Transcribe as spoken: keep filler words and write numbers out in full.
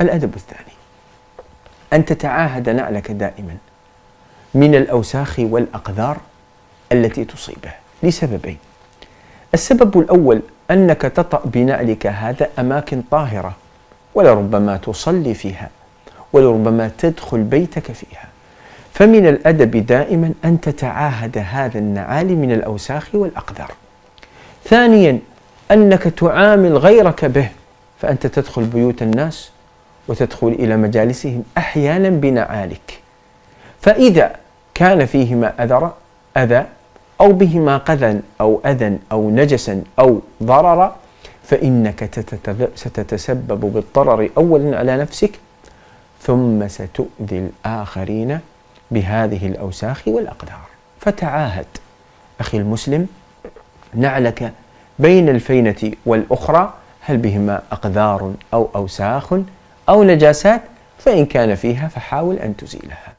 الأدب الثاني أن تتعاهد نعلك دائما من الأوساخ والأقذار التي تصيبه لسببين. السبب الأول أنك تطأ بنعلك هذا أماكن طاهرة، ولربما تصلي فيها، ولربما تدخل بيتك فيها، فمن الأدب دائما أن تتعاهد هذا النعال من الأوساخ والأقذار. ثانيا أنك تعامل غيرك به، فأنت تدخل بيوت الناس وتدخل إلى مجالسهم أحيانا بنعالك، فإذا كان فيهما أذى أذى أو بهما قذى أو أذى أو نجسا أو ضررا، فإنك ستتسبب بالضرر أولا على نفسك، ثم ستؤذي الآخرين بهذه الأوساخ والأقدار. فتعاهد أخي المسلم نعلك بين الفينة والأخرى هل بهما أقذار أو أوساخ أو نجاسات، فإن كان فيها فحاول أن تزيلها.